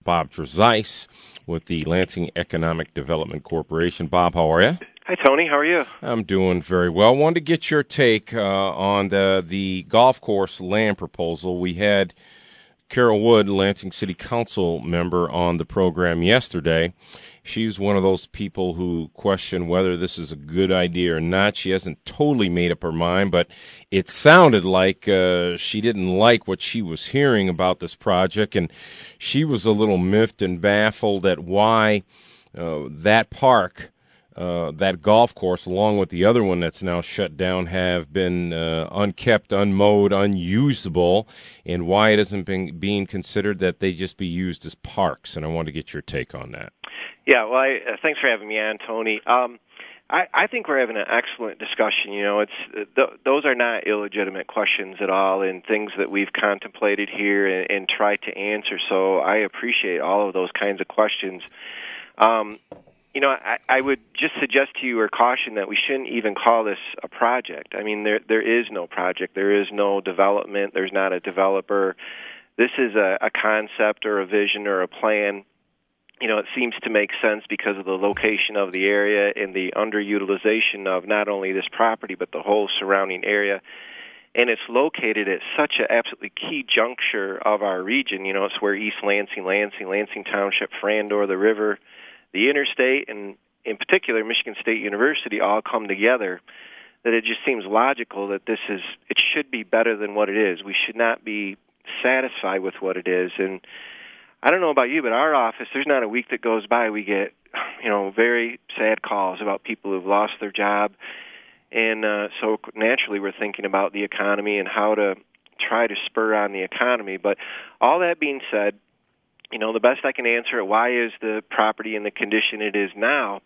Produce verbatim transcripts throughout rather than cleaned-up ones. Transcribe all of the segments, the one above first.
Bob Drzis with the Lansing Economic Development Corporation. Bob, how are you? Hi, Tony. How are you? I'm doing very well. Wanted to get your take uh, on the, the golf course land proposal. We had Carol Wood, Lansing City Council member, on the program yesterday. She's one of those people who question whether this is a good idea or not. She hasn't totally made up her mind, but it sounded like uh, she didn't like what she was hearing about this project, and she was a little miffed and baffled at why uh, that park, uh, that golf course, along with the other one that's now shut down, have been uh, unkept, unmowed, unusable, and why it isn't been, being considered that they just be used as parks. And I want to get your take on that. Yeah, well, I, uh, thanks for having me on, Tony. Um, I, I think we're having an excellent discussion. You know, it's th- those are not illegitimate questions at all, and things that we've contemplated here and, and tried to answer. So I appreciate all of those kinds of questions. Um, you know, I, I would just suggest to you or caution that we shouldn't even call this a project. I mean, there there is no project. There is no development. There's not a developer. This is a, a concept or a vision or a plan. You know, it seems to make sense because of the location of the area and the underutilization of not only this property but the whole surrounding area. And it's located at such an absolutely key juncture of our region. You know, it's where East Lansing, Lansing, Lansing Township, Frandor, the river, the interstate, and in particular Michigan State University all come together, that it just seems logical that this is, it should be better than what it is. We should not be satisfied with what it is. And I don't know about you, but our office, there's not a week that goes by we get, you know, very sad calls about people who've lost their job. And uh, so naturally we're thinking about the economy and how to try to spur on the economy. But all that being said, you know, the best I can answer it, why is the property in the condition it is now,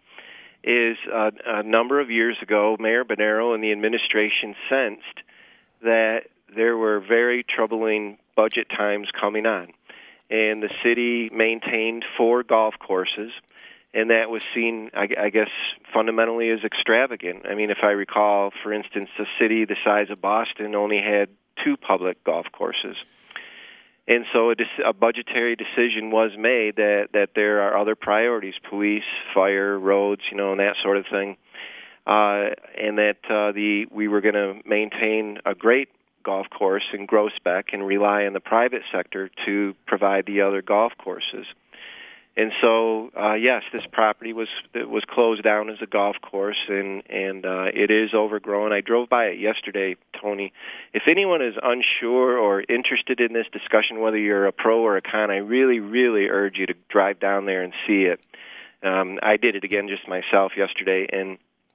is uh, a number of years ago, Mayor Bonero and the administration sensed that there were very troubling budget times coming on. And the city maintained four golf courses, and that was seen, I, I guess, fundamentally as extravagant. I mean, if I recall, for instance, a city the size of Boston only had two public golf courses. And so a, a budgetary decision was made that, that there are other priorities, police, fire, roads, you know, and that sort of thing, uh, and that uh, the we were going to maintain a great golf course in Groesbeck and rely on the private sector to provide the other golf courses. And so, uh, yes, this property was it was closed down as a golf course, and and uh, it is overgrown. I drove by it yesterday, Tony. If anyone is unsure or interested in this discussion, whether you're a pro or a con, I really, really urge you to drive down there and see it. Um, I did it again just myself yesterday, and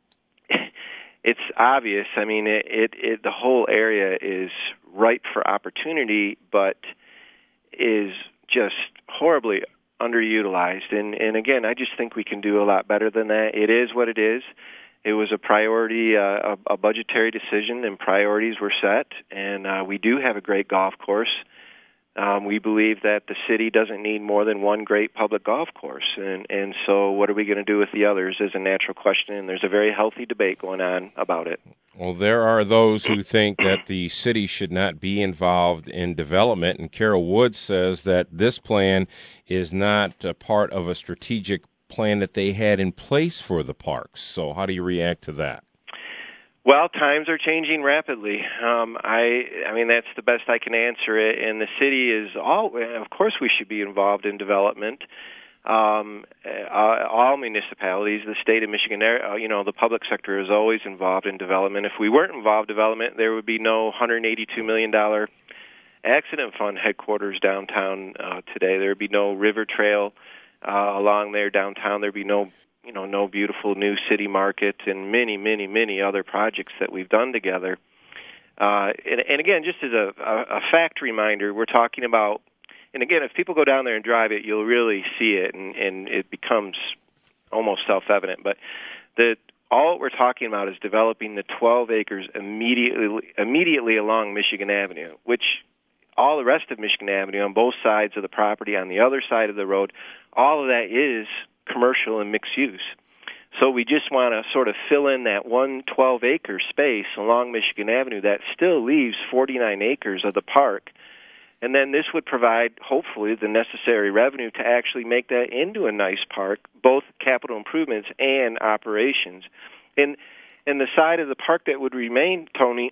it's obvious. I mean, it, it, it the whole area is ripe for opportunity, but is just horribly underutilized. And, and again, I just think we can do a lot better than that. It is what it is. It was a priority, uh, a, a budgetary decision, and priorities were set. And uh, we do have a great golf course. Um, we believe that the city doesn't need more than one great public golf course. And, and so what are we going to do with the others is a natural question, and there's a very healthy debate going on about it. Well, there are those who think that the city should not be involved in development, and Carol Wood says that this plan is not a part of a strategic plan that they had in place for the parks. So how do you react to that? Well, times are changing rapidly. Um, I, I mean, that's the best I can answer it. And the city is all, of course, we should be involved in development. Um, uh, all municipalities, the state of Michigan, uh, you know, the public sector is always involved in development. If we weren't involved in development, there would be no one hundred eighty-two million dollars accident fund headquarters downtown uh, today. There would be no river trail uh, along there downtown. There would be no you know, no beautiful new city market, and many, many, many other projects that we've done together. Uh, and, and again, just as a, a, a fact reminder, we're talking about, and again, if people go down there and drive it, you'll really see it, and, and it becomes almost self-evident. But the all we're talking about is developing the twelve acres immediately immediately along Michigan Avenue, which all the rest of Michigan Avenue on both sides of the property, on the other side of the road, all of that is commercial and mixed use. So we just want to sort of fill in that one twelve-acre space along Michigan Avenue that still leaves forty-nine acres of the park And then this would provide, hopefully, the necessary revenue to actually make that into a nice park, both capital improvements and operations. And, and the side of the park that would remain, Tony,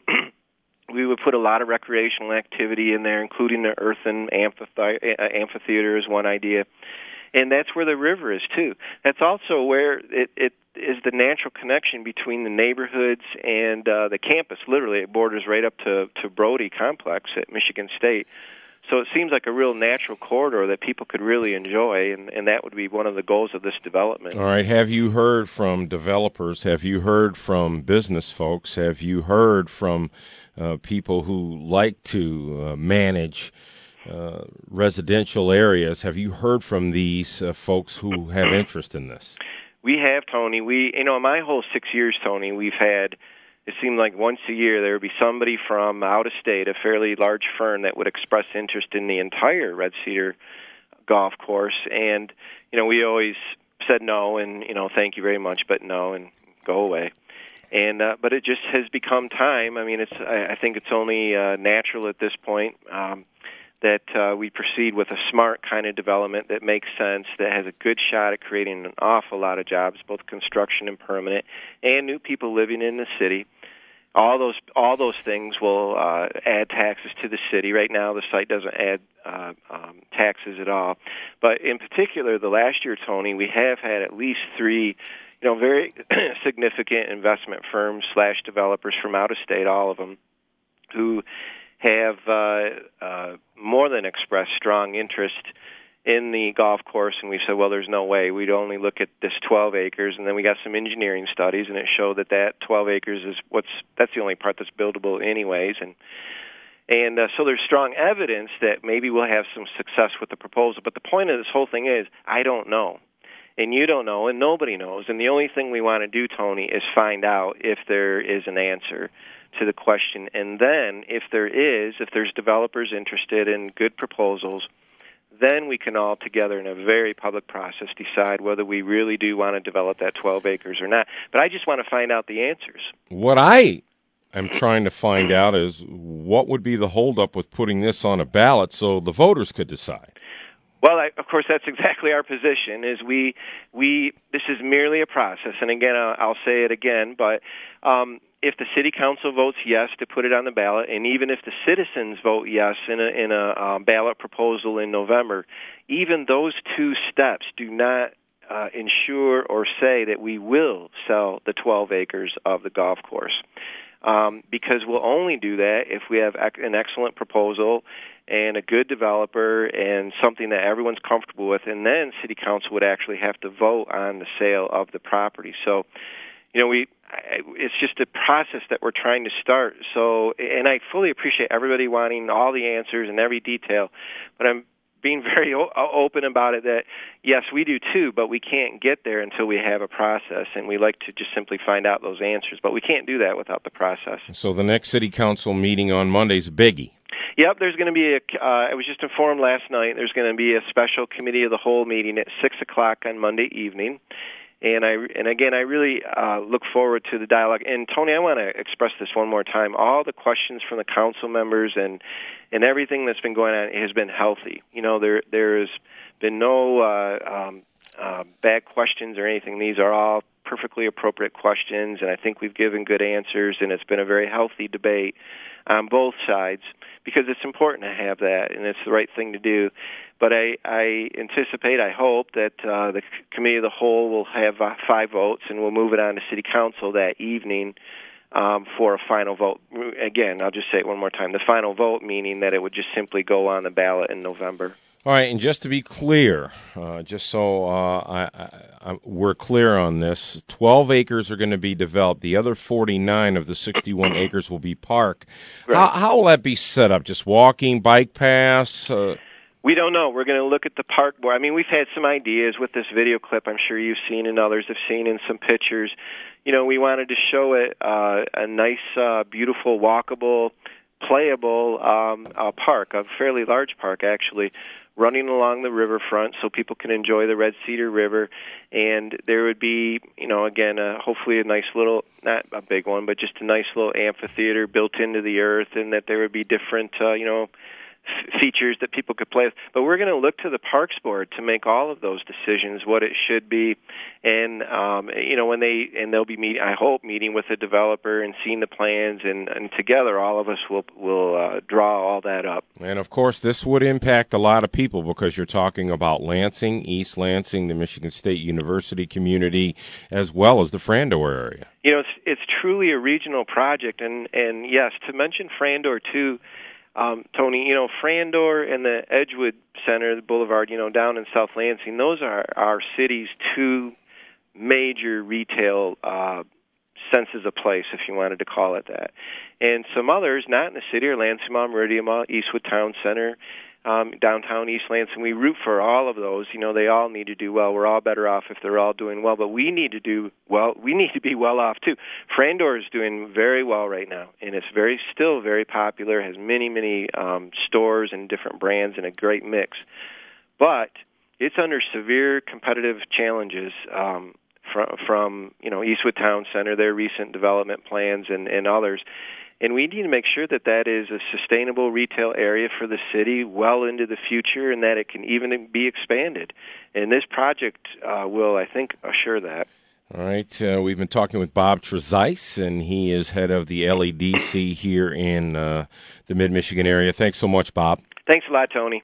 we would put a lot of recreational activity in there, including the earthen amphitheater, amphitheater is one idea. And that's where the river is, too. That's also where it, it is the natural connection between the neighborhoods and uh, the campus. Literally, it borders right up to, to Brody Complex at Michigan State. So it seems like a real natural corridor that people could really enjoy, and, and that would be one of the goals of this development. All right. Have you heard from developers? Have you heard from business folks? Have you heard from uh, people who like to uh, manage uh, residential areas? Have you heard from these uh, folks who have interest in this? We have, Tony. We, you know, in my whole six years, Tony, we've had, it seemed like once a year there would be somebody from out of state, a fairly large firm that would express interest in the entire Red Cedar golf course. And, you know, we always said no and, you know, thank you very much, but no, and go away. And uh, but it just has become time. I mean, it's I, I think it's only uh, natural at this point um, that uh, we proceed with a smart kind of development that makes sense, that has a good shot at creating an awful lot of jobs, both construction and permanent, and new people living in the city. All those all those things will uh, add taxes to the city. Right now, the site doesn't add uh, um, taxes at all. But in particular, the last year, Tony, we have had at least three, you know, very significant investment firms slash developers from out of state, all of them, who have uh, uh, more than expressed strong interest in the golf course, and we said, well, there's no way. We'd only look at this twelve acres, and then we got some engineering studies, and it showed that that twelve acres is what's that's the only part that's buildable anyways, and and uh, so there's strong evidence that maybe we'll have some success with the proposal. But the point of this whole thing is, I don't know, and you don't know, and nobody knows, and the only thing we want to do, Tony, is find out if there is an answer to the question, and then if there is, if there's developers interested in good proposals, then we can all together in a very public process decide whether we really do want to develop that twelve acres or not. But I just want to find out the answers. What I am trying to find out is what would be the holdup with putting this on a ballot so the voters could decide. Well, I, of course, that's exactly our position. Is we we this is merely a process, and again, I'll, I'll say it again, but um, if the city council votes yes to put it on the ballot, and even if the citizens vote yes in a in a um, ballot proposal in November, even those two steps do not uh, ensure or say that we will sell the twelve acres of the golf course, um, because we'll only do that if we have ec- an excellent proposal and a good developer and something that everyone's comfortable with, and then city council would actually have to vote on the sale of the property. So, you know, we it's just a process that we're trying to start. So, and I fully appreciate everybody wanting all the answers and every detail, but I'm being very o- open about it that, yes, we do too, but we can't get there until we have a process, and we like to just simply find out those answers. But we can't do that without the process. So the next city council meeting on Monday is a biggie. Yep, there's going to be a, uh, I was just informed last night, there's going to be a special committee of the whole meeting at six o'clock on Monday evening. And I and again, I really uh, look forward to the dialogue. And Tony, I want to express this one more time. All the questions from the council members and and everything that's been going on has been healthy. You know, there there has been no uh, um, uh, bad questions or anything. These are all perfectly appropriate questions, and I think we've given good answers. And it's been a very healthy debate on both sides, because it's important to have that, and it's the right thing to do. But I, I anticipate, I hope, that uh, the committee of the whole will have uh, five votes, and we'll move it on to city council that evening um, for a final vote. Again, I'll just say it one more time. The final vote meaning that it would just simply go on the ballot in November. All right, and just to be clear, uh, just so uh, I, I, I, we're clear on this, twelve acres are going to be developed. The other forty-nine of the sixty-one acres will be park. Right. How, how will that be set up? Just walking, bike paths? Uh... We don't know. We're going to look at the park board. I mean, we've had some ideas with this video clip. I'm sure you've seen and others have seen in some pictures. You know, we wanted to show it uh, a nice, uh, beautiful, walkable, playable um, uh, park, a fairly large park, actually, running along the riverfront so people can enjoy the Red Cedar River. And there would be, you know, again, uh, hopefully a nice little, not a big one, but just a nice little amphitheater built into the earth, and that there would be different, uh, you know, f- features that people could play with. But we're going to look to the Parks Board to make all of those decisions, what it should be, and um, you know when they and they'll be meet, I hope meeting with the developer and seeing the plans, and, and together all of us will will uh, draw all that up. And of course, this would impact a lot of people because you're talking about Lansing, East Lansing, the Michigan State University community, as well as the Frandor area. You know, it's it's truly a regional project, and and yes, to mention Frandor too, um, Tony. You know, Frandor and the Edgewood Center, the Boulevard, you know, down in South Lansing, those are our city's two major retail uh, senses of place, if you wanted to call it that. And some others, not in the city, are Lansing Mall, Meridian Mall, Eastwood Town Center, um, downtown East Lansing. We root for all of those. You know, they all need to do well. We're all better off if they're all doing well, but we need to do well. We need to be well off too. Frandor is doing very well right now, and it's very still very popular. Has many many um, stores and different brands and a great mix, but it's under severe competitive challenges. Um, From, from you know Eastwood Town Center, their recent development plans, and, and others, and we need to make sure that that is a sustainable retail area for the city well into the future, and that it can even be expanded. And this project uh, will, I think, assure that. All right, uh, we've been talking with Bob Trezise, and he is head of the L E D C here in uh, the Mid-Michigan area. Thanks so much, Bob. Thanks a lot, Tony.